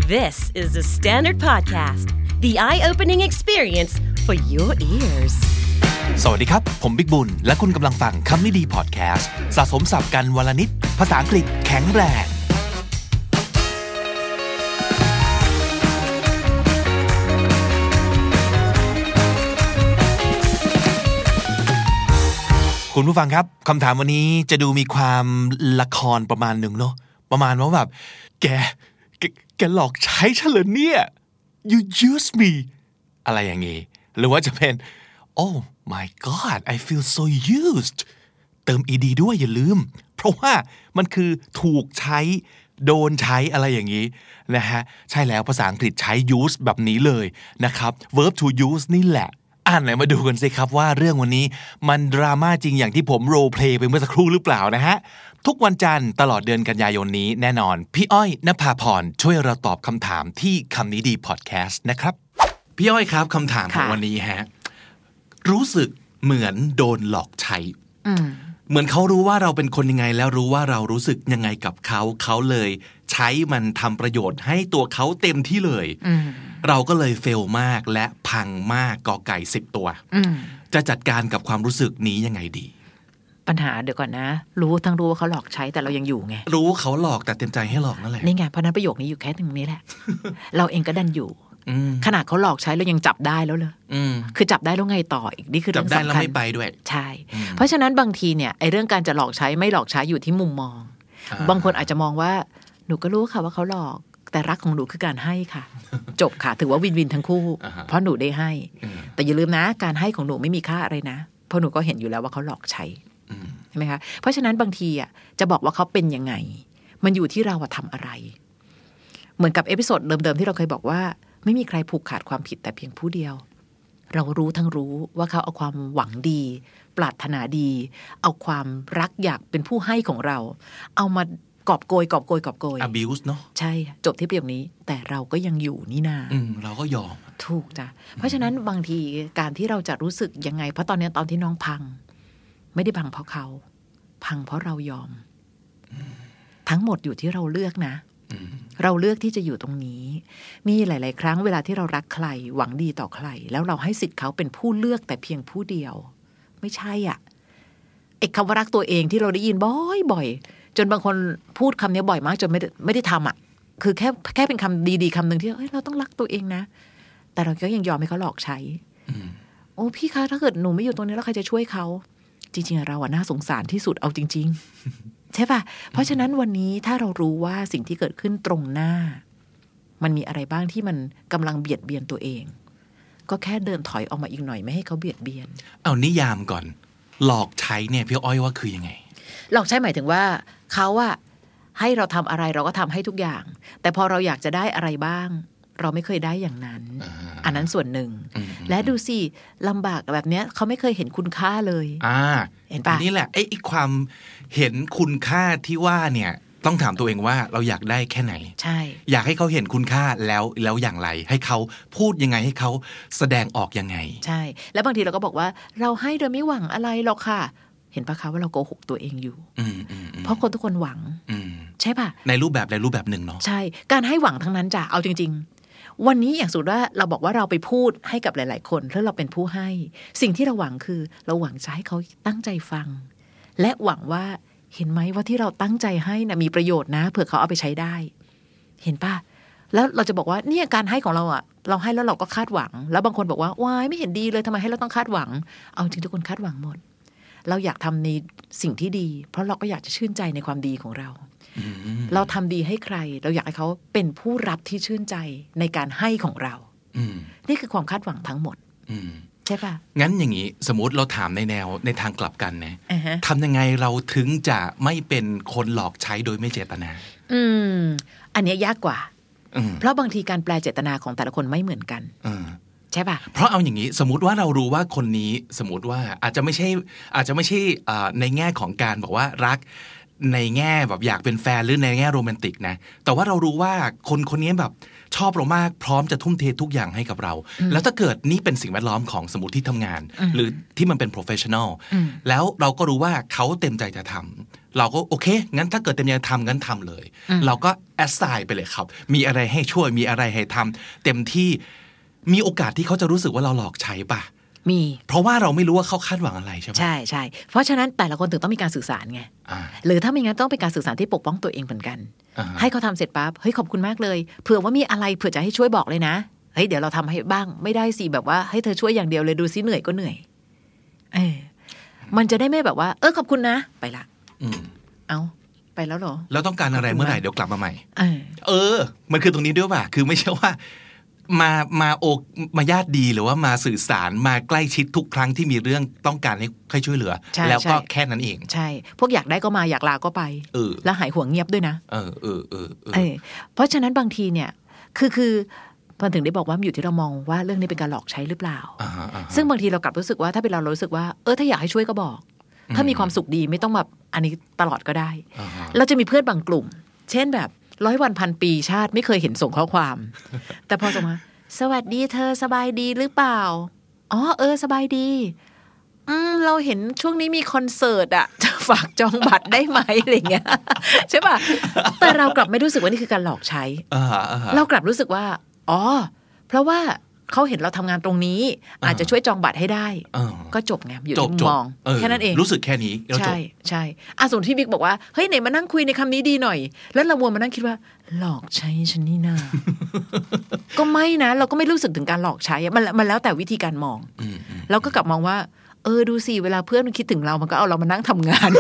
This is the Standard Podcast, the eye-opening experience for your ears. สวัสดีครับผมบิ๊กบุญและคุณกำลังฟังคำนี้ดีพอดแคสต์สะสมศัพท์กันวลนิดภาษาอังกฤษแข็งแรงคุณผู้ฟังครับคำถามวันนี้จะดูมีความละครประมาณหนึ่งเนาะประมาณว่าแบบแกหลอกใช้ฉันเหรอเนี่ย you use me อะไรอย่างงี้หรือว่าจะเป็น oh my god I feel so used เติม ed ด้วยอย่าลืมเพราะว่ามันคือถูกใช้โดนใช้อะไรอย่างนี้นะฮะใช่แล้วภาษาอังกฤษใช้ use แบบนี้เลยนะครับ verb to use นี่แหละไหนมาดูกันสิครับว่าเรื่องวันนี้มันดราม่าจริงอย่างที่ผมโรลเพลย์ไปเมื่อสักครู่หรือเปล่านะฮะทุกวันจันทร์ตลอดเดือนกันยายนนี้แน่นอนพี่อ้อยณภาพรช่วยเราตอบคำถามที่คำนี้ดีพอดแคสต์นะครับพี่อ้อยครับคำถามของวันนี้ฮะรู้สึกเหมือนโดนหลอกใช้เหมือนเขารู้ว่าเราเป็นคนยังไงแล้วรู้ว่าเรารู้สึกยังไงกับเขาเลยใช้มันทำประโยชน์ให้ตัวเขาเต็มที่เลยเราก็เลยเฟลมากและพังมากกอไก่10ตัวจะจัดการกับความรู้สึกนี้ยังไงดีปัญหาเดี๋ยวก่อนนะรู้ว่าเขาหลอกใช้แต่เรายังอยู่ไงรู้เขาหลอกแต่เต็มใจให้หลอกนั่นแหละนี่ไงเพราะนั้นประโยคนี้อยู่แค่ตรงนี้แหละ เราเองก็ดันอยู่ขนาดเขาหลอกใช้เรายังจับได้แล้วเลยคือจับได้แล้วไงต่ออีกนี่คือเรื่องสำคัญจับได้แล้วไม่ไปด้วยใช่เพราะฉะนั้นบางทีเนี่ยไอ้เรื่องการจะหลอกใช้ไม่หลอกใช้อยู่ที่มุมมองบางคนอาจจะมองว่าหนูก็รู้ค่ะว่าเขาหลอกแต่รักของหนูคือการให้ค่ะจบค่ะถือว่าวินวินทั้งคู่เพราะหนูได้ให้แต่อย่าลืมนะการให้ของหนูไม่มีค่าอะไรนะเพราะหนูก็เห็นอยู่แล้วว่าเขาหลอกใช้ใช่ไหมคะเพราะฉะนั้นบางทีอ่ะจะบอกว่าเขาเป็นยังไงมันอยู่ที่เราทำอะไรเหมือนกับเอพิโซดเดิมๆที่เราเคยบอกว่าไม่มีใครผูกขาดความผิดแต่เพียงผู้เดียวเรารู้ทั้งรู้ว่าเขาเอาความหวังดีปรารถนาดีเอาความรักอยากเป็นผู้ให้ของเราเอามากอบโกย abuse เนาะใช่จบที่ประโยคนี้แต่เราก็ยังอยู่นี่นาเราก็ยอมถูกจ้ะเพราะฉะนั้นบางทีการที่เราจะรู้สึกยังไงเพราะตอนที่น้องพังไม่ได้พังเพราะเขาพังเพราะเรายอมทั้งหมดอยู่ที่เราเลือกนะเราเลือกที่จะอยู่ตรงนี้มีหลายๆครั้งเวลาที่เรารักใครหวังดีต่อใครแล้วเราให้สิทธิ์เขาเป็นผู้เลือกแต่เพียงผู้เดียวไม่ใช่อ่ะไอ้คำว่ารักตัวเองที่เราได้ยินบ่อยๆจนบางคนพูดคำนี้บ่อยมากจนไม่ได้ทำอ่ะคือแค่เป็นคำดีๆคำหนึ่งที่เราต้องรักตัวเองนะแต่เราก็ยังยอมให้เขาหลอกใช้โอ้พี่คะถ้าเกิดหนูไม่อยู่ตรงนี้แล้วใครจะช่วยเขาจริงๆเราอะน่าสงสารที่สุดเอาจริงๆใช่ป่ะเพราะฉะนั้นวันนี้ถ้าเรารู้ว่าสิ่งที่เกิดขึ้นตรงหน้ามันมีอะไรบ้างที่มันกำลังเบียดเบียนตัวเองก็แค่เดินถอยออกมาอีกหน่อยไม่ให้เขาเบียดเบียนเอานิยามก่อนหลอกใช้เนี่ยพี่อ้อยว่าคือยังไงหลอกใช้หมายถึงว่าเขาอะให้เราทำอะไรเราก็ทำให้ทุกอย่างแต่พอเราอยากจะได้อะไรบ้างเราไม่เคยได้อย่างนั้นอันนั้นส่วนหนึ่งและดูสิลำบากแบบนี้เขาไม่เคยเห็นคุณค่าเลยเห็นปะนี่แหละไอ้ความเห็นคุณค่าที่ว่าเนี่ยต้องถามตัวเองว่าเราอยากได้แค่ไหนใช่อยากให้เขาเห็นคุณค่าแล้วอย่างไรให้เขาพูดยังไงให้เขาแสดงออกยังไงใช่แล้วบางทีเราก็บอกว่าเราให้โดยไม่หวังอะไรหรอกค่ะเห็นปะคะว่าเราโกหกตัวเองอยู่เพราะคนทุกคนหวังใช่ปะในรูปแบบใดรูปแบบหนึ่งเนาะใช่การให้หวังทั้งนั้นจ้ะเอาจริงๆวันนี้อย่างสมมติว่าเราบอกว่าเราไปพูดให้กับหลายๆคนแล้วเราเป็นผู้ให้สิ่งที่เราหวังคือเราหวังจะให้เขาตั้งใจฟังและหวังว่าเห็นไหมว่าที่เราตั้งใจให้นะมีประโยชน์นะเผื่อเขาเอาไปใช้ได้เห็นปะแล้วเราจะบอกว่าเนี่ยการให้ของเราอ่ะเราให้แล้วเราก็คาดหวังแล้วบางคนบอกว่าว้ายไม่เห็นดีเลยทำไมให้เราต้องคาดหวังเอาจริงทุกคนคาดหวังหมดเราอยากทำในสิ่งที่ดีเพราะเราก็อยากจะชื่นใจในความดีของเราเราทำดีให้ใครเราอยากให้เขาเป็นผู้รับที่ชื่นใจในการให้ของเรานี่คือความคาดหวังทั้งหมดใช่ป่ะงั้นอย่างนี้สมมติเราถามในทางกลับกันนะทำยังไงเราถึงจะไม่เป็นคนหลอกใช้โดยไม่เจตนาอันนี้ยากกว่าเพราะบางทีการแปลเจตนาของแต่ละคนไม่เหมือนกันใช่ป่ะเพราะเอาอย่างนี้สมมติว่าเรารู้ว่าคนนี้สมมติว่าอาจจะไม่ใช่ในแง่ของการบอกว่ารักในแง่แบบอยากเป็นแฟนหรือในแง่โรแมนติกนะแต่ว่าเรารู้ว่าคนนี้แบบชอบเรามากพร้อมจะทุ่มเททุกอย่างให้กับเราแล้วถ้าเกิดนี่เป็นสิ่งแวดล้อมของสมมติที่ทำงานหรือที่มันเป็น professional แล้วเราก็รู้ว่าเขาเต็มใจจะทเราก็โอเคงั้นถ้าเกิดเต็มใจทำงั้นทำเลยเราก็แอสไซน์ไปเลยครับมีอะไรให้ช่วยมีอะไรให้ทำเต็มที่มีโอกาสที่เขาจะรู้สึกว่าเราหลอกใช้ป่ะมีเพราะว่าเราไม่รู้ว่าเขาคาดหวังอะไรใช่ไหมใช่ใช่เพราะฉะนั้นแต่ละคนถึงต้องมีการสื่อสารไงหรือถ้าไม่งั้นต้องเป็นการสื่อสารที่ปกป้องตัวเองเหมือนกันให้เขาทำเสร็จปั๊บเฮ้ยขอบคุณมากเลยเผื่อว่ามีอะไรเผื่อจะให้ช่วยบอกเลยนะเฮ้ยเดี๋ยวเราทำให้บ้างไม่ได้สิแบบว่าให้เธอช่วยอย่างเดียวเลยดูซิเหนื่อยก็เหนื่อยมันจะได้ไม่แบบว่าขอบคุณนะไปละเอาไปแล้วเหรอแล้วต้องการอะไรเมื่อไหร่เดี๋ยวกลับมาใหม่มันคือตรงนี้ด้วยป่ะคือไม่ใช่ว่ามาญาติดีหรือว่ามาสื่อสารมาใกล้ชิดทุกครั้งที่มีเรื่องต้องการให้ช่วยเหลือแล้วก็แค่นั้นเองใช่พวกอยากได้ก็มาอยากลาก็ไปแล้วหายห่วงเงียบด้วยนะเพราะฉะนั้นบางทีเนี่ยคือมันถึงได้บอกว่ามันอยู่ที่เรามองว่าเรื่องนี้เป็นการหลอกใช้หรือเปล่าซึ่งบางทีเรากลับรู้สึกว่าถ้าเป็นเรารู้สึกว่าถ้าอยากให้ช่วยก็บอกถ้ามีความสุขดีไม่ต้องแบบอันนี้ตลอดก็ได้เราจะมีเพื่อนบางกลุ่มเช่นแบบ100 วันพันปีชาติไม่เคยเห็นส่งข้อความแต่พอส่งมาสวัสดีเธอสบายดีหรือเปล่าสบายดีเราเห็นช่วงนี้มีคอนเสิร์ตอะจะฝากจองบัตรได้ไหมอะไรเงี้ยใช่ป่ะแต่เรากลับไม่รู้สึกว่านี่คือการหลอกใช้เรากลับรู้สึกว่าเพราะว่าเขาเห็นเราทำงานตรงนี้อาจจะช่วยจองบัตรให้ได้ก็จบไงอยู่ที่มุมมองแค่นั้นเองรู้สึกแค่นี้ใช่ใช่ส่วนที่บิ๊กบอกว่าเฮ้ยไหนมานั่งคุยในคำนี้ดีหน่อยแล้วเรามัวมานั่งคิดว่าหลอกใช้ฉันนี่นา ก็ไม่นะเราก็ไม่รู้สึกถึงการหลอกใช้มันแล้วแต่วิธีการมองเราก็กลับมองว่าดูสิเวลาเพื่อนมันคิดถึงเรามันก็เอาเรามานั่งทำงาน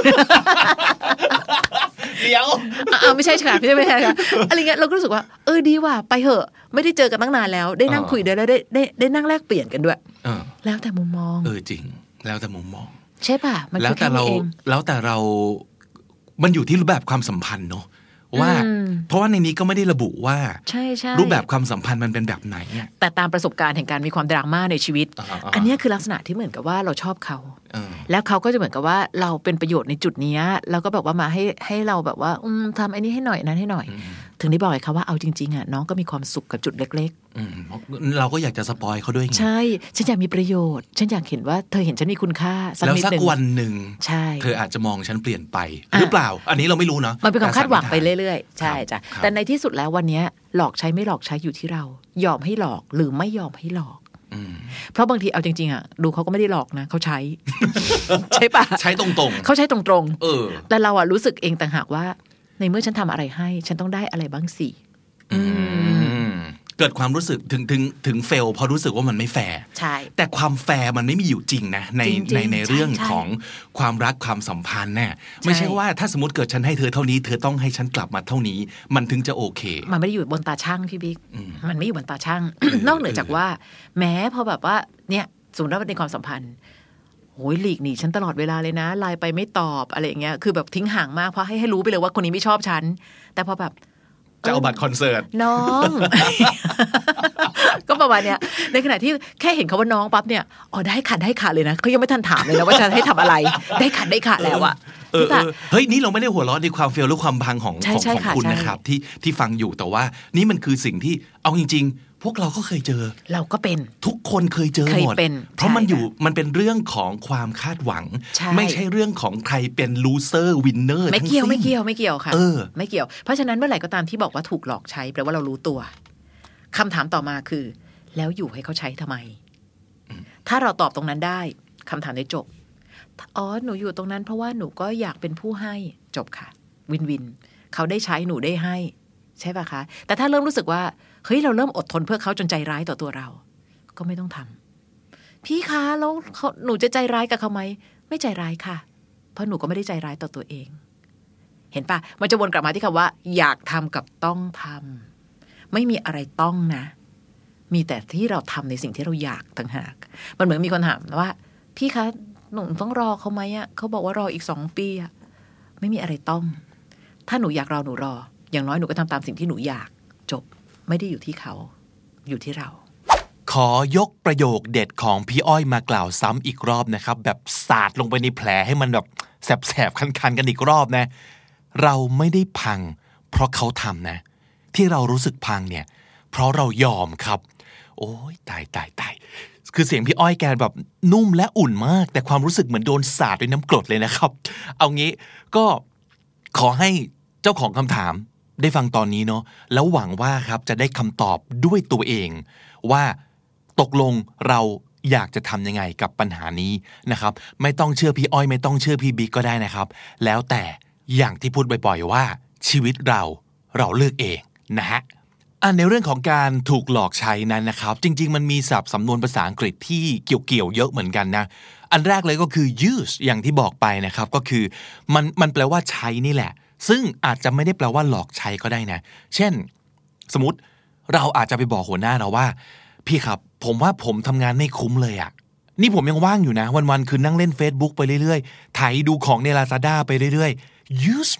เดี๋ยวไม่ใช่ค่ะไม่ใช่ค่ะอะไรเงี้ยเราก็รู้สึกว่าดีว่ะไปเหอะไม่ได้เจอกันตั้งนานแล้วได้นั่งคุยด้วยแล้วได้นั่งแลกเปลี่ยนกันด้วยแล้วแต่มุมมองจริงแล้วแต่มุมมองใช่ป่ะมันแล้วแต่เรามันอยู่ที่รูปแบบความสัมพันธ์เนาะว่าเพราะว่าในนี้ก็ไม่ได้ระบุว่ารูปแบบความสัมพันธ์มันเป็นแบบไหนแต่ตามประสบการณ์แห่งการมีความดราม่าในชีวิตอันนี้คือลักษณะที่เหมือนกับว่าเราชอบเขาแล้วเขาก็จะเหมือนกับว่าเราเป็นประโยชน์ในจุดนี้แล้วก็แบบว่ามาให้เราแบบว่าทำอันนี้ให้หน่อยนั้นให้หน่อยถึงได้บอกเขาว่าเอาจริงๆน้องก็มีความสุขกับจุดเล็กๆเราก็อยากจะสปอยเขาด้วยไงใช่ฉันอยากมีประโยชน์ฉันอยากเห็นว่าเธอเห็นฉันมีคุณค่าแล้วสักวันหนึ่งเธออาจจะมองฉันเปลี่ยนไปหรือเปล่าอันนี้เราไม่รู้เนาะมันเป็นความคาดหวังไปเรื่อยๆใช่จ้ะแต่ในที่สุดแล้ววันนี้หลอกใช้ไม่หลอกใช้อยู่ที่เรายอมให้หลอกหรือไม่ยอมให้หลอกเพราะบางทีเอาจริงๆดูเขาก็ไม่ได้หลอกนะเขาใช้ ใช่ปะใช้ตรงๆเขาใช้ตรงๆแต่เรารู้สึกเองต่างหากว่าในเมื่อฉันทำอะไรให้ฉันต้องได้อะไรบ้างสิเกิดความรู้สึกถึงเฟลพอรู้สึกว่ามันไม่แฟร์ใช่แต่ความแฟร์มันไม่มีอยู่จริงนะในเรื่องของความรักความสัมพันธ์เนี่ยไม่ใช่ว่าถ้าสมมติเกิดฉันให้เธอเท่านี้เธอต้องให้ฉันกลับมาเท่านี้มันถึงจะโอเคมันไม่ได้อยู่บนตาช่างพี่บิ๊กมันไม่อยู่บนตาช่าง นอกเหนือจากว่าแม้พอแบบว่าเนี่ยสมมติว่าในความสัมพันธ์โหยหลีกหนีฉันตลอดเวลาเลยนะไลน์ไปไม่ตอบอะไรอย่างเงี้ยคือแบบทิ้งห่างมากเพราะให้รู้ไปเลยว่าคนนี้ไม่ชอบฉันแต่พอแบบจะเอาบัตรคอนเสิร์ตน้อง ก็ประมาณเนี้ยในขณะที่แค่เห็นเขาว่าน้องปั๊บเนี่ยได้ค่ะเลยนะเขายังไม่ทันถามเลยนะว่าจะให้ทำอะไรได้ค่ะแล้วอะเฮ้ยนี่เราไม่ได้หัวเราะในความเฟลหรือความพังของคุณนะครับที่ฟังอยู่แต่ว่านี่มันคือสิ่งที่เอาจริงๆพวกเราก็เคยเจอเราก็เป็นทุกคนเคยเจอหมดเพราะมันเป็นเรื่องของความคาดหวังไม่ใช่เรื่องของใครเป็นลูเซอร์วินเนอร์ไม่เกี่ยวค่ะไม่เกี่ยวเพราะฉะนั้นเมื่อไหร่ก็ตามที่บอกว่าถูกหลอกใช้แปลว่าเรารู้ตัวคำถามต่อมาคือแล้วอยู่ให้เขาใช้ทำไมถ้าเราตอบตรงนั้นได้คำถามได้จบหนูอยู่ตรงนั้นเพราะว่าหนูก็อยากเป็นผู้ให้จบค่ะวินเขาได้ใช้หนูได้ให้ใช่ป่ะคะแต่ถ้าเริ่มรู้สึกว่าเฮ้ยเราเริ่มอดทนเพื่อเขาจนใจร้ายต่อตัวเราก็ไม่ต้องทำพี่คะแล้วหนูจะใจร้ายกับเขาไหมไม่ใจร้ายค่ะเพราะหนูก็ไม่ได้ใจร้ายต่อตัวเองเห็นป่ะมันจะวนกลับมาที่คำว่าอยากทำกับต้องทำไม่มีอะไรต้องนะมีแต่ที่เราทำในสิ่งที่เราอยากต่างหากมันเหมือนมีคนถามว่าพี่คะหนูต้องรอเขาไหมเขาบอกว่ารออีก2 ปีไม่มีอะไรต้องถ้าหนูอยากรอหนูรออย่างน้อยหนูก็ทำตามสิ่งที่หนูอยากจบไม่ได้อยู่ที่เขาอยู่ที่เราขอยกประโยคเด็ดของพี่อ้อยมากล่าวซ้ำอีกรอบนะครับแบบสาดลงไปในแผลให้มันแบบแสบๆคันๆกันอีกรอบนะเราไม่ได้พังเพราะเขาทำนะที่เรารู้สึกพังเนี่ยเพราะเรายอมครับโอ้ยตายคือเสียงพี่อ้อยแกแบบนุ่มและอุ่นมากแต่ความรู้สึกเหมือนโดนสาดด้วยน้ำกรดเลยนะครับเอางี้ก็ขอให้เจ้าของคำถามได้ฟังตอนนี้เนาะแล้วหวังว่าครับจะได้คำตอบด้วยตัวเองว่าตกลงเราอยากจะทำยังไงกับปัญหานี้นะครับไม่ต้องเชื่อพี่อ้อยไม่ต้องเชื่อพี่บิ๊กก็ได้นะครับแล้วแต่อย่างที่พูดบ่อยๆว่าชีวิตเราเลือกเองนะฮะในเรื่องของการถูกหลอกใช้นั้นนะครับจริงๆมันมีศัพท์สำนวนภาษาอังกฤษที่เกี่ยวเยอะเหมือนกันนะอันแรกเลยก็คือ use อย่างที่บอกไปนะครับก็คือมันแปลว่าใช้นี่แหละซึ่งอาจจะไม่ได้แปลว่าหลอกใช้ก็ได้นะเช่นสมมติเราอาจจะไปบอกหัวหน้าเราว่าพี่ครับผมว่าผมทำงานไม่คุ้มเลยอ่ะนี่ผมยังว่างอยู่นะวันๆคือนั่งเล่น Facebook ไปเรื่อยๆไถดูของใน Lazada ไปเรื่อยๆ use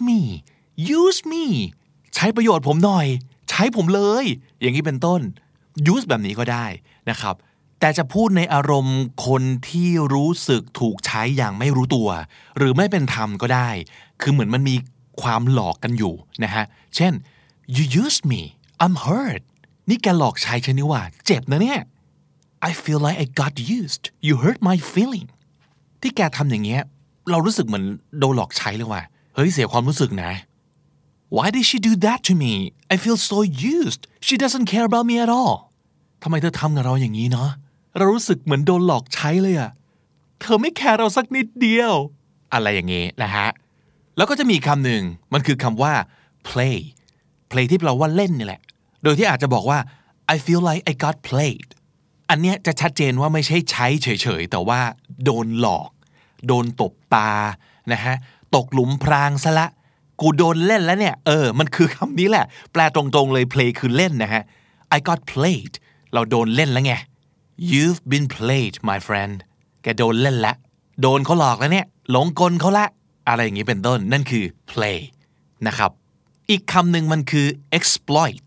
me ใช้ประโยชน์ผมหน่อยใช้ผมเลยอย่างนี้เป็นต้น use แบบนี้ก็ได้นะครับแต่จะพูดในอารมณ์คนที่รู้สึกถูกใช้อย่างไม่รู้ตัวหรือไม่เป็นธรรมก็ได้คือเหมือนมันมีความหลอกกันอยู่นะฮะเช่น you used me I'm hurt นี่แกหลอกใช้ฉันนี่ว่าเจ็บนะเนี่ย I feel like I got used you hurt my feeling ที่แกทำอย่างเงี้ยเรารู้สึกเหมือนโดนหลอกใช้เลยว่ะเฮ้ยเสียความรู้สึกนะ Why did she do that to me I feel so used she doesn't care about me at all ทำไมเธอทำกับเราอย่างนี้เนาะเรารู้สึกเหมือนโดนหลอกใช้เลยอะเธอไม่แคร์เราสักนิดเดียวอะไรอย่างงี้นะฮะแล้วก็จะมีคำหนึ่งมันคือคำว่า play ที่แปลว่าเล่นนี่แหละโดยที่อาจจะบอกว่า I feel like I got played อันเนี้ยจะชัดเจนว่าไม่ใช่ใช้เฉยๆแต่ว่าโดนหลอกโดนตบตานะฮะตกหลุมพรางซะละกูโดนเล่นแล้วเนี่ยมันคือคำนี้แหละแปลตรงๆเลย play คือเล่นนะฮะ I got played เราโดนเล่นแล้วไง You've been played my friend แกโดนเล่นละโดนเขาหลอกแล้วเนี่ยหลงกลเขาละอะไรอย่างนี้เป็นต้นนั่นคือ play นะครับอีกคำหนึ่งมันคือ exploit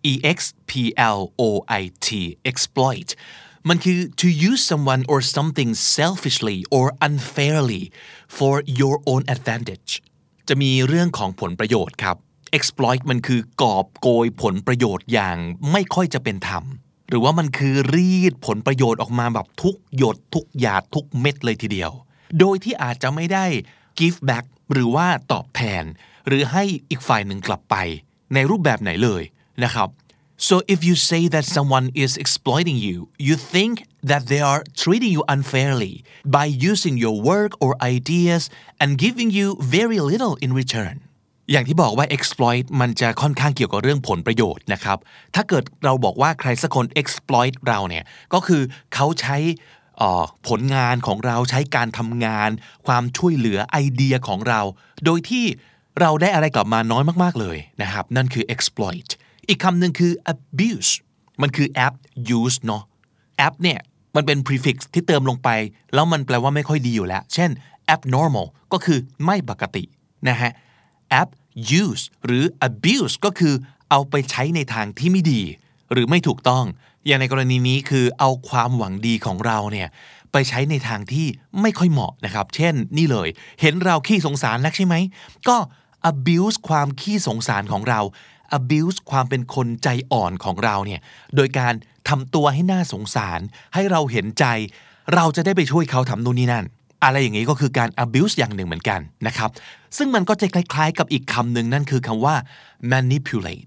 exploit มันคือ to use someone or something selfishly or unfairly for your own advantage จะมีเรื่องของผลประโยชน์ครับ exploit มันคือกอบโกยผลประโยชน์อย่างไม่ค่อยจะเป็นธรรมหรือว่ามันคือรีดผลประโยชน์ออกมาแบบทุกหยดทุกหยาดทุกเม็ดเลยทีเดียวโดยที่อาจจะไม่ได้ give back หรือว่าตอบแทนหรือให้อีกฝ่ายหนึ่งกลับไปในรูปแบบไหนเลยนะครับ so if you say that someone is exploiting you you think that they are treating you unfairly by using your work or ideas and giving you very little in returnอย่างที่บอกว่า exploit มันจะค่อนข้างเกี่ยวกับเรื่องผลประโยชน์นะครับถ้าเกิดเราบอกว่าใครสักคน exploit เราเนี่ยก็คือเขาใช้ผลงานของเราใช้การทำงานความช่วยเหลือไอเดียของเราโดยที่เราได้อะไรกลับมาน้อยมากๆเลยนะครับนั่นคือ exploit อีกคำหนึ่งคือ abuse มันคือ abuse เนาะ ab เนี่ยมันเป็น prefix ที่เติมลงไปแล้วมันแปลว่าไม่ค่อยดีอยู่แล้วเช่น abnormal ก็คือไม่ปกตินะฮะ abuse หรือ abuse ก็คือเอาไปใช้ในทางที่ไม่ดีหรือไม่ถูกต้องอย่างในกรณีนี้คือเอาความหวังดีของเราเนี่ยไปใช้ในทางที่ไม่ค่อยเหมาะนะครับเช่นนี่เลยเห็นเราขี้สงสารนักใช่ไหมก็ abuse ความขี้สงสารของเรา abuse ความเป็นคนใจอ่อนของเราเนี่ยโดยการทำตัวให้น่าสงสารให้เราเห็นใจเราจะได้ไปช่วยเขาทำนู่นนี่นั่นอะไรอย่างนี้ก็คือการ abuse อย่างหนึ่งเหมือนกันนะครับซึ่งมันก็จะคล้ายๆกับอีกคำหนึ่งนั่นคือคำว่า manipulate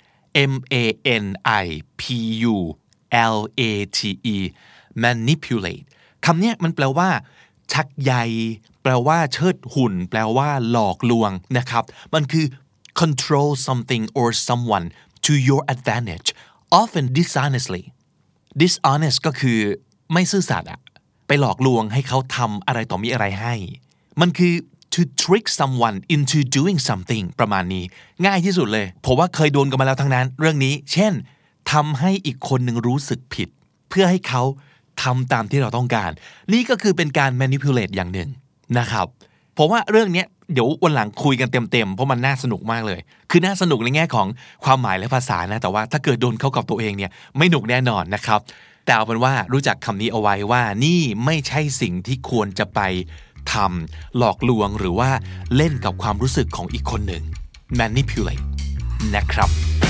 manipulate manipulate คำนี้มันแปลว่าชักใยแปลว่าเชิดหุ่นแปลว่าหลอกลวงนะครับมันคือ control something or someone to your advantage often dishonestly dishonest ก็คือไม่ซื่อสัตย์อะไปหลอกลวงให้เขาทำอะไรต่อมีอะไรให้มันคือ to trick someone into doing something ประมาณนี้ง่ายที่สุดเลยเพราะว่าเคยโดนกันมาแล้วทั้งนั้นเรื่องนี้เช่นทำให้อีกคนหนึ่งรู้สึกผิดเพื่อให้เขาทำตามที่เราต้องการนี่ก็คือเป็นการ manipulate อย่างหนึ่งนะครับเพราะว่าเรื่องนี้เดี๋ยววันหลังคุยกันเต็มๆเพราะมันน่าสนุกมากเลยคือน่าสนุกในแง่ของความหมายและภาษานะแต่ว่าถ้าเกิดโดนเข้ากับตัวเองเนี่ยไม่หนุกแน่นอนนะครับแต่เอาเป็นว่ารู้จักคำนี้เอาไว้ว่านี่ไม่ใช่สิ่งที่ควรจะไปทำหลอกลวงหรือว่าเล่นกับความรู้สึกของอีกคนหนึ่ง manipulate นะครับ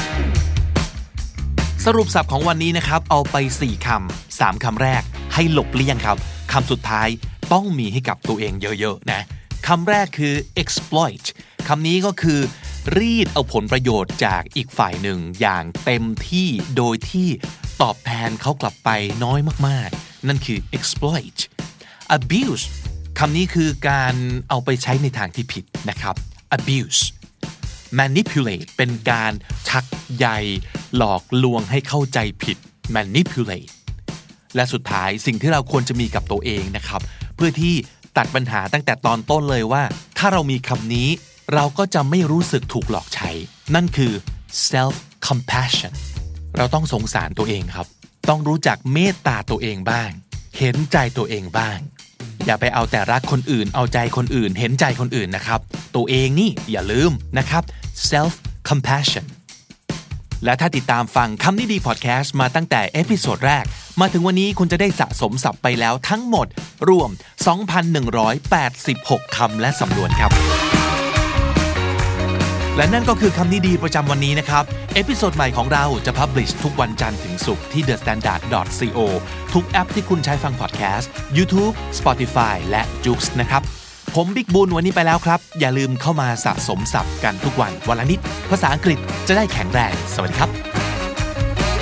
สรุปศัพท์ของวันนี้นะครับเอาไป4คำ3คำแรกให้หลบเลี่ยงครับคำสุดท้ายต้องมีให้กับตัวเองเยอะๆนะคำแรกคือ exploit คำนี้ก็คือรีดเอาผลประโยชน์จากอีกฝ่ายหนึ่งอย่างเต็มที่โดยที่ตอบแทนเขากลับไปน้อยมากๆนั่นคือ exploit abuse คำนี้คือการเอาไปใช้ในทางที่ผิดนะครับ abuse manipulate เป็นการชักใยหลอกลวงให้เข้าใจผิด manipulate และสุดท้ายสิ่งที่เราควรจะมีกับตัวเองนะครับเพื่อที่ตัดปัญหาตั้งแต่ตอนต้นเลยว่าถ้าเรามีคำนี้เราก็จะไม่รู้สึกถูกหลอกใช้นั่นคือ self compassion เราต้องสงสารตัวเองครับต้องรู้จักเมตตาตัวเองบ้างเห็นใจตัวเองบ้างอย่าไปเอาแต่รักคนอื่นเอาใจคนอื่นเห็นใจคนอื่นนะครับตัวเองนี่อย่าลืมนะครับ self compassion และถ้าติดตามฟังคำนี้ดีพอดแคสต์มาตั้งแต่เอพิโซดแรกมาถึงวันนี้คุณจะได้สะสมศัพท์ไปแล้วทั้งหมดรวม 2,186 คำและสำนวนครับและนั่นก็คือคำนี้ดีประจำวันนี้นะครับเอพิโซดใหม่ของเราจะพับลิชทุกวันจันทร์ถึงศุกร์ที่ thestandard.co ทุกแอปที่คุณใช้ฟังพอดแคสต์ YouTube Spotify และ Joox นะครับผมบิ๊กบุญวันนี้ไปแล้วครับอย่าลืมเข้ามาสะสมศัพท์กันทุกวันวันละนิดภาษาอังกฤษจะได้แข็งแรงสวัสดีครับ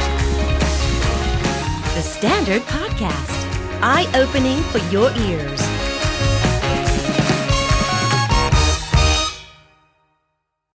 The Standard Podcast Eye Opening for Your Ears